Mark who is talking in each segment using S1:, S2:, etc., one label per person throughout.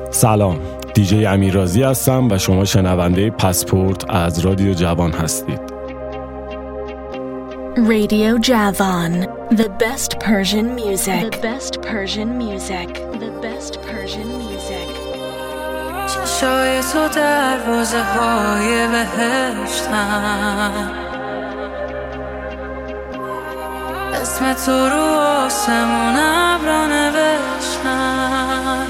S1: سلام، دیجی امیررازی هستم و شما شنونده پاسپورت از رادیو جوان هستید.
S2: Radio Javan, the best Persian music. The best Persian music. The best Persian music.
S3: چشای تو دروازه های بهشتن، اسم تو رو آسمون ابرا نوشتن.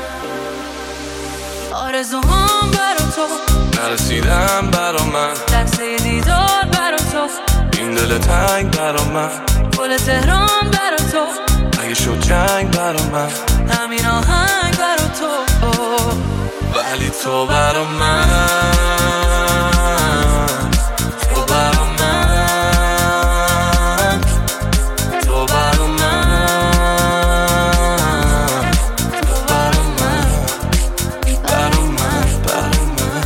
S3: آرزوهام برا تو
S4: نرسیدم برا من،
S3: لحظه دیدار برا تو،
S4: این دل تنگ برا من،
S3: گل تهران برا تو،
S4: اگه شد جنگ برا من،
S3: همین آهنگ برا تو،
S4: ولی تو برا من، تو برا من، تو برا من، تو برا من، برا من، برا من.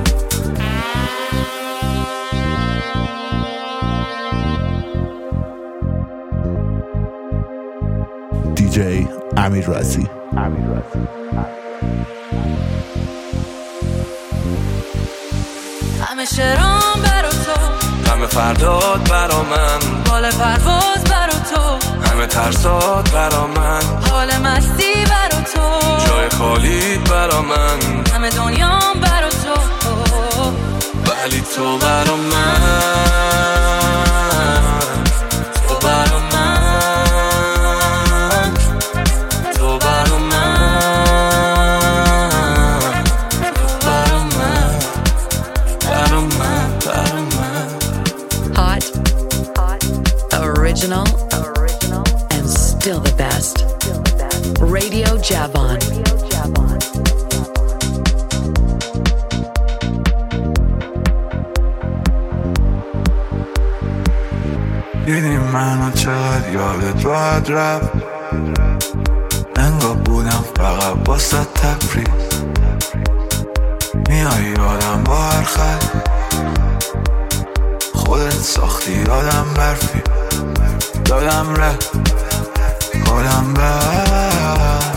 S5: دیجی امیررازی.
S3: همه شعرام برا تو،
S4: همه فرداد برا من،
S3: بال پرواز برا تو،
S4: همه ترسات برا من،
S3: حال مستی برا تو،
S4: جای خالیت برا من،
S3: همه دنیام برا تو،
S4: ولی تو برا من، تو برا من، تو برا من، تو برا من، برا من، برا من.
S6: Hot, original, and still the best. Radio Javan.
S7: دیدی منو چقدر یادت راحت رفت، انگار بودم فقط واسه تفریح. میای یادم با هر خط، خودت ساختی یادم برفی، دادم ره کالم بر.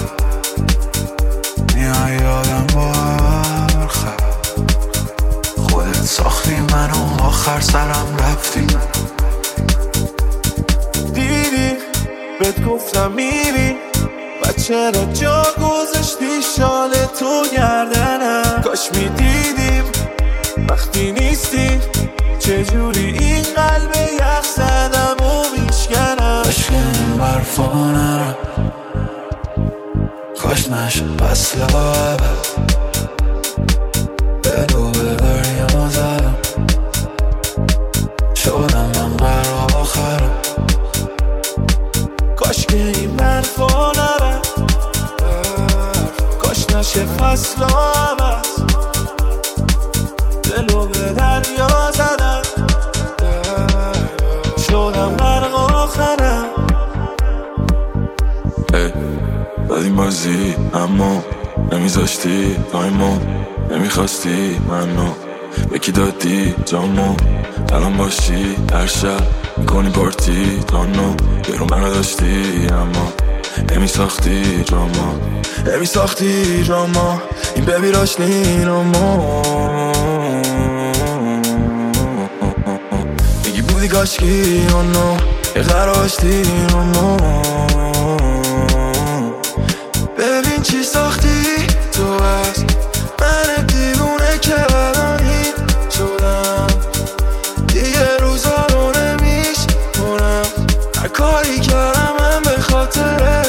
S7: میای یادم با هر خط، خودت ساختی منو آخر سرم رفتی. دیدی بهت گفتم میری و چرا جا گذاشتی شال تو گردنم. کاش میدیدیم وقتی نیستی چجوری این قلب یخ زدم و میشکنم. کاش که این برفا نرم، کاش نشد بس لبه دلو به دریا زدم، شدم من قرار آخرم. کاش که این برفا نرم، کاش نشه فصل عوض، دلو به دریا زدم، شدم غرق آخرم.
S4: دادیم بازی اما نمیذاشتی تایمو، نمیخواستی منو یکی دادی جامو. الان باشی هر شب میکنی پارتی تانو، برو منو داشتی اما نمیساختی جاما، نمیساختی جاما. این ببیراش نیرامو میگی بودی کاشکی آنو یه قراشتی رامو. ببین چی ساختی تو از من دیوونه که الانی شدم، دیگه روزا رو نمیشمونم. هر کاری کردم من به خاطره.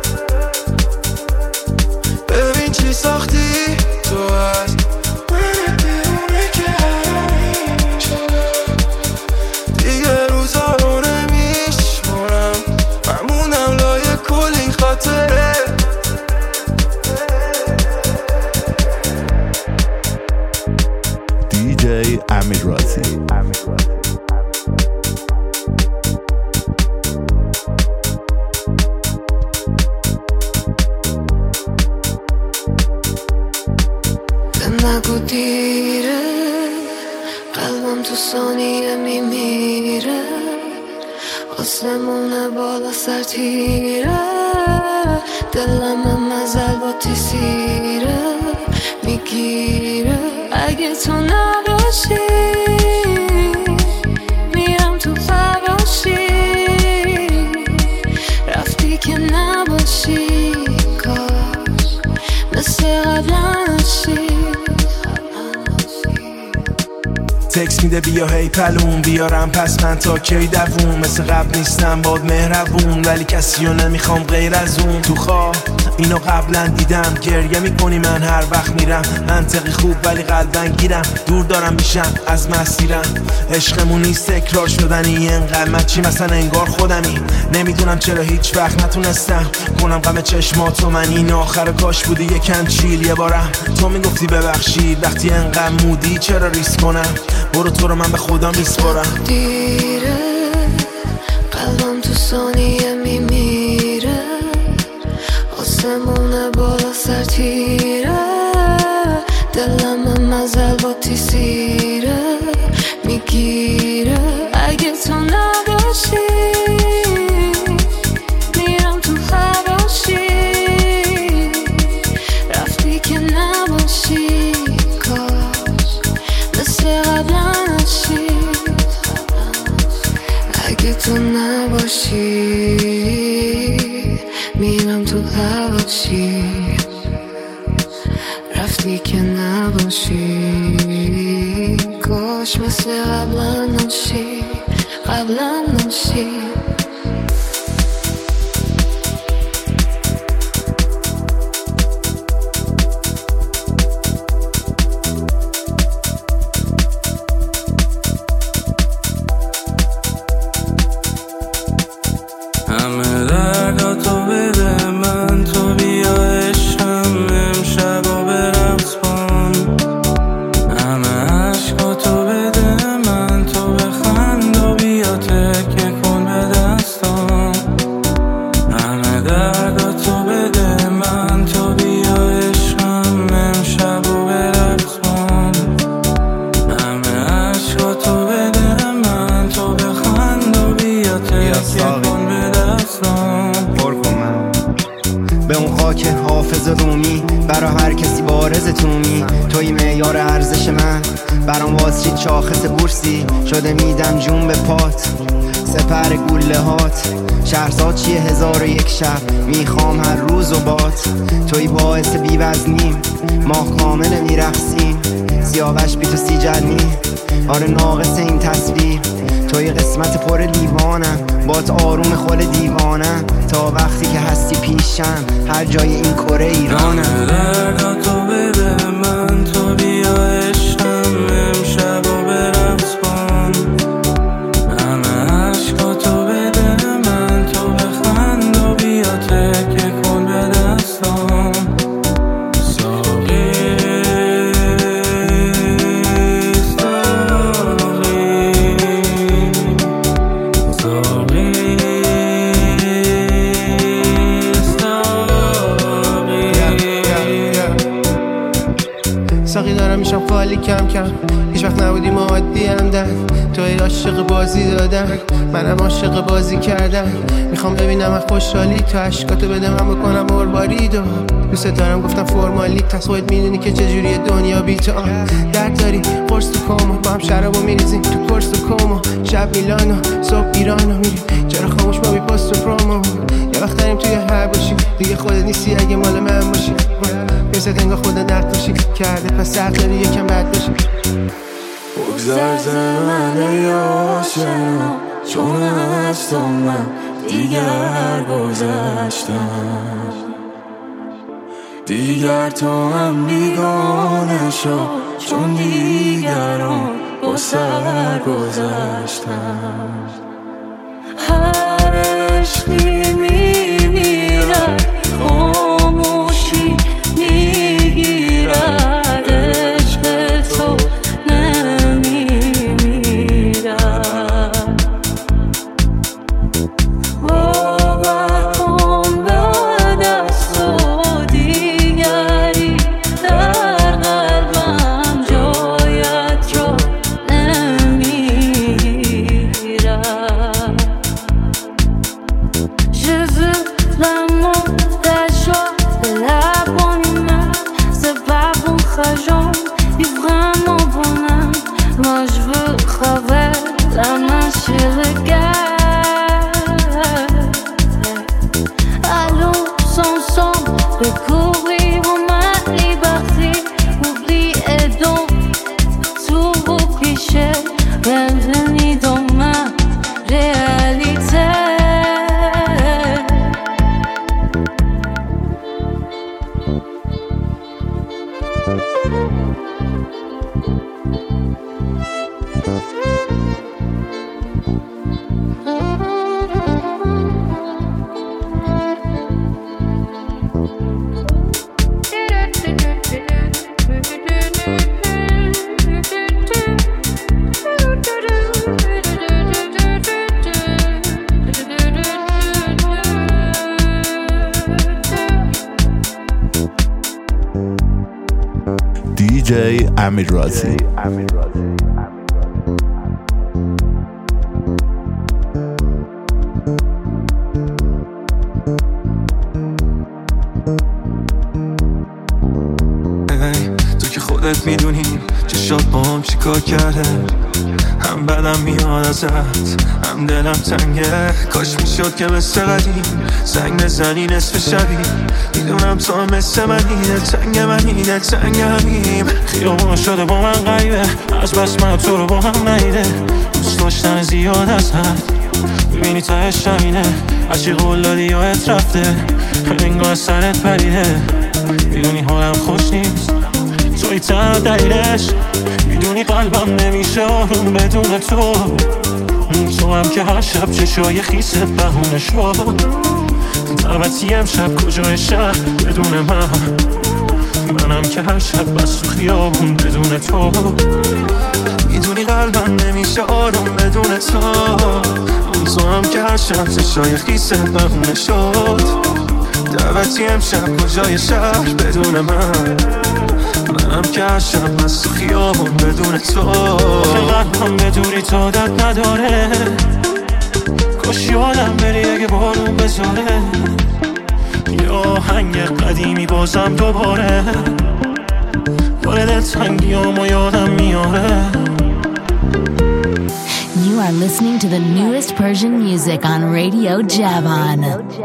S4: ببین چی ساختی تو از من دیوونه که الانی شدم، دیگه روزا رو نمیشمونم. من موندم لای کلی خاطره.
S5: دیجی امیررازی.
S8: نگو دیره، قلبم تو ثانیه میمیره، آسمونه بالا سر تیره، دلم مزل با الباتی سیره میگیره اگه تو نباشی میرم تو فراشی رفتی که نباشی کاش مثل قبلا نشی
S4: تکس میده بیا هی پلون بیارم پس من تا کی دووم مثل قبل نیستم باد مهربون ولی کسی رو نمیخوام غیر از اون تو خواب اینو قبلا دیدم گریه میکنی من هر وقت میرم منطقی خوب ولی قلبن گیرم دور دارم میشم از مسیرم عشقمون نیست تکرار شدنی انقدر من چی مثلا انگار خودمی نمیدونم چرا هیچ وقت نتونستم کنم غم چشماتو من این آخر کاش بودی یکم چیل یه بارم تو میگفتی ببخشید وقتی انقدر مودی چرا ریسک کنم برو تو رو من به خدا میسپارم
S8: دیره قلبم تو ثانیه میمیره آسمونه بالا سر تیره دلم مزل با تیسیره میگیره اگه تو نباشی میرم تو فراشی رفتی که نباشی کاش مثل قبلا نشی اگه تو نباشی میرم تو هواشی رفتی که نباشی کاش مثل قبلا نشی قبلا نشی
S7: همه درداتو بده من تو بیا عشقم امشب و برقص کن همه عشقاتو بده من تو بخند و بیا تکیه کن به دستام همه درداتو بده من تو بیا عشقم امشب و برقص کن همه عشقاتو بده من تو بخند و بیا تکیه کن به دستام
S9: به اون خاک حافظ رومی برا هر کسی بارز تومی توی معیار ارزش من برام واسید شاخص بورسی شده میدم جون به پات سپر گوله هات شهرزاد چیه 1001 شب میخوام هر روز و بات توی باعث بیوزنیم ماه کامل میرخسیم سیاوش بی تو سیجلنی آره ناقص این تصویر توی قسمت پر لیوانم بات آروم خول دیوانم تا وقتی که هستی پیشم هر جای این کره ایرانم
S7: همه درداتو بده من تو بیا عشقم امشب و برقص کن همه عشقاتو بده من تو بخند و بیا تکیه کن به دستام ساقی
S10: ساقی دارم میشم خالی کم کم هیچ وقت نبودیم عادی همدن توی عاشق بازی دادن منم عاشق بازی کردن میخوام ببینم از خوشحالی تو عشقاتو بده من بکنم مرباریدو دوست دارم گفتم فرمالی تس خودت میدونی که چجوریه دنیا بی تو درد داری قرص تو کومو با هم شرابو میریزیم تو کورس تو کومو شب میلانو صبح ایرانو میریم چرا خاموش ما بی پست و پرومو یه وقت داریم توی هر باشیم دیگه خودت نیستی اگه مال من باشی میزد انگاه خود نقاشی کرده پس حق داری یکم بد باشی
S7: بگذر ز من یا آشنا چون از تو من دیگر گذشتم دیگر تو هم بیگانه شو چون دیگران با سر گذشتم هر عشقی میمیرد خاموشی میگیرد عشق تو نمیمیرد باور کن بعد از تو دیگری در قلبم جایت را نمیگیرد
S5: دیجی امیر رازی.
S7: تو که خودت میدونی چشات با هم چی کار کرده، هم بدم میاد ازت هم دلم تنگه. کاش میشد که مثل قدیم زنگ بزنی نصف شبی، میدونم تو هم مثل منی، دلتنگ منی دلتنگ همیم. خیابون شده با من غیبه، از بس من تو رو با هم نیده. دوست داشتن زیاد از حد، ببینی تهش همینه. هرچی قول دادی یادت رفته، انگار سرت پریده. میدونی حالم خوش نیست، توی تنها دلیلش. میدونی قلبم نمیشه آروم بدون تو. تو هم که هر شب چشای خیست بهونه شد. دعوتی امشب کجای شهر بدون منم که هر شب بس تو خیابون بدون تو. میدونی قلبم نمیشه آروم بدون تو. تو هم که هر شب چشای خیست بهونه شد. دعوتی امشب کجای شهر بدون منم که هر شب بس تو خیابون بدون تو. قلبم به دوری تو داد نداره، کاش یادم بری اگه بارون بذاره. یا آهنگ قدیمی بازم دوباره، باره دلتنگیامو یادم میاره.
S2: You are listening to the newest Persian music on Radio Javan.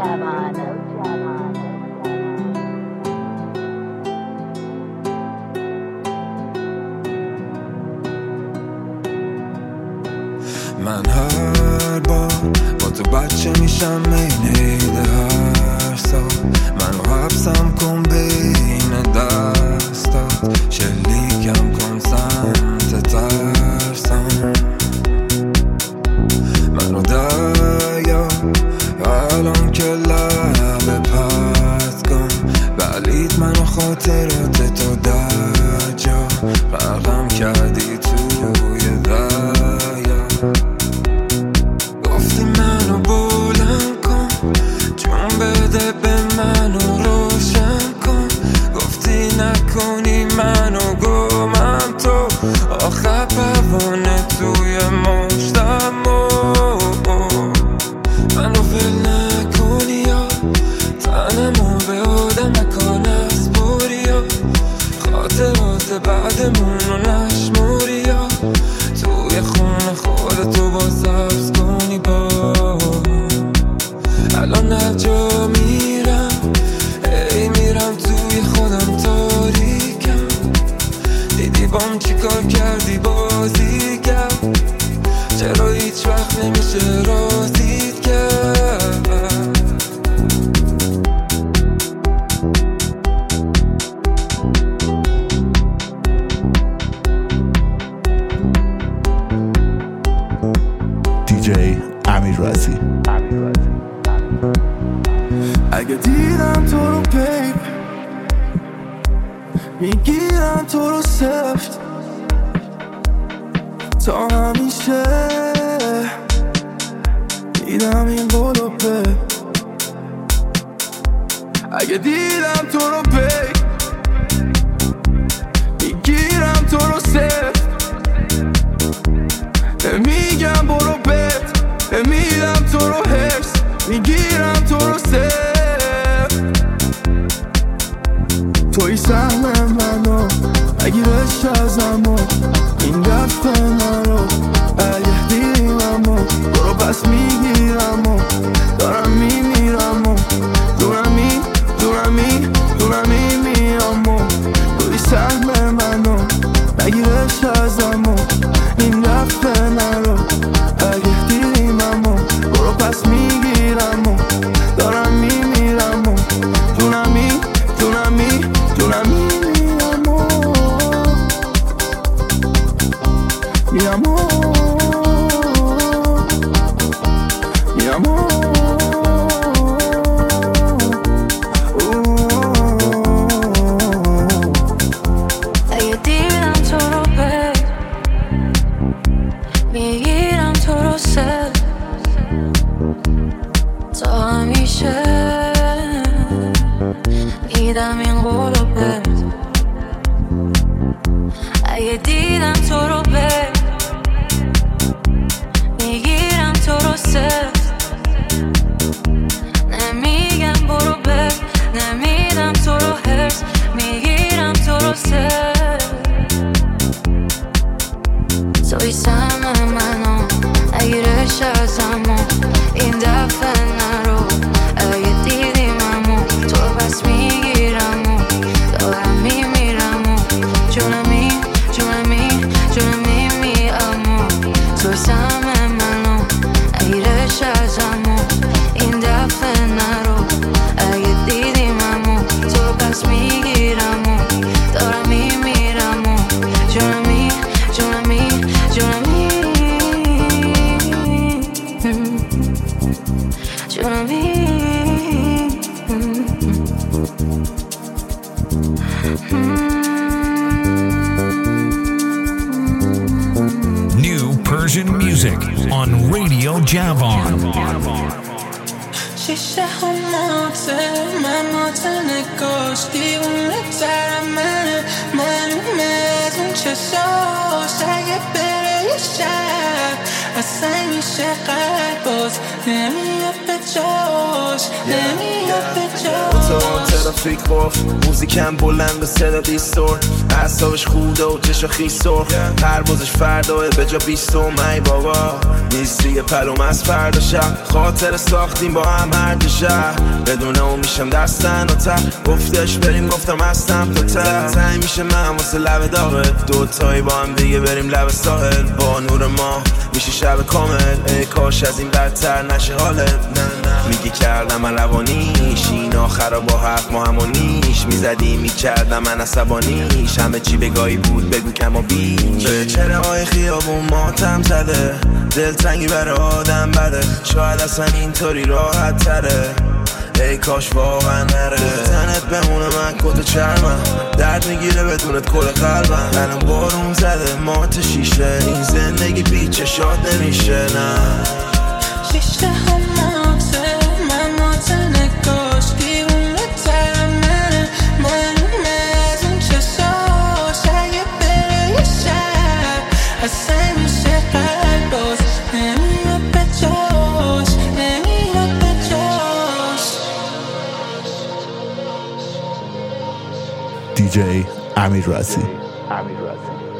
S7: من هر بار با تو بچه میشم این عید هر سال. منو حبسم کن بین دستات، شلیکم کن سمت ترسم. منو دریا الان که لب پس کن، بلید منو خاطرات تو در جا غرقم کردی توی دریا. گفتی منو بلند کن، جون بده به منو روشن کن. گفتی نکنی منو گمم تو، آخر پروانه توی مشتم. منو ول نکنی یا تنمو به آدم نکن از بوری یا خاطرات بعدمون رو نشموری یا توی خون خودتو با سبز کنی. با الان هر جا میرم ای میرم توی خودم تاریکم. دیدی بام چی کار کردی بازی کرد، چرا هیچ وقت نمیشه رازید کرد.
S5: دیجی امیر رازی.
S7: اگه دیدم تو رو پیپ میگیرم تو رو سفت تا همیشه. دیدم این قولو پی، اگه دیدم تو رو پی میگیرم تو رو سفت. میگم برو بت، میدم تو رو حرس، میگیرم تو رو سفت. توی سهم منو اگیرش ازمو، این دفت منو اگه دیدیممو برو پس میگیرم و دارم میمیرم و دونم میمیرم و توی سهم منو اگیرش ازمو، این دفت منو اگه دیدیممو برو پس میگیرم و دارم میمیرم و دونم میمیرم و mi amor.
S3: اگه دیدم تو رو به میگیرم تو رو سر تا همیشه. میدم این قولو به
S11: New Persian music on Radio Javan.
S3: شیشه ها مات نگاش دیوونه تر منومه از اون چشاش اگه بره یه شب اصلا میشه قلب باز نمیاد به جاش
S4: تو ترافیک گفت موزیکم بلند به صدا دیستور اعصابش خوده و چشا خیس سرخ پروازش فرداه به جا 20 ای بابا نیست دیگه پلوم از فردا شب خاطر ساختیم با هم هر دو شهر بدون اون میشم دستن و ته گفتش بریم گفتم هستم تو ته میشه من واسه لب داغت دوتایی با هم دیگه بریم لب ساحل با نور ما میشه شب کامل ای کاش از این بدتر نشه حالت میگی کردم من روانیش این آخرا با حرف ما همونیش میزدی میکردم من عصبانیش همه چی بگاهی بود بگو کم و بیش به چهره های خیابون ماتم زده دلتنگی برای آدم بده شاید اصلا اینطوری راحت تره ای کاش واقعا نره تنت بمونه من کت چرمم درد میگیره بدونت کل قلبم الان بارون زده مات شیشه این زندگی پیچه شاد نمیشه نه
S3: شیشه ها مات نگاش دیوونه تر منومه از اون چشاش اگه بره یه شب اصلا میشه قلب باز نمیاد به جاش
S5: DJ Amir Razi.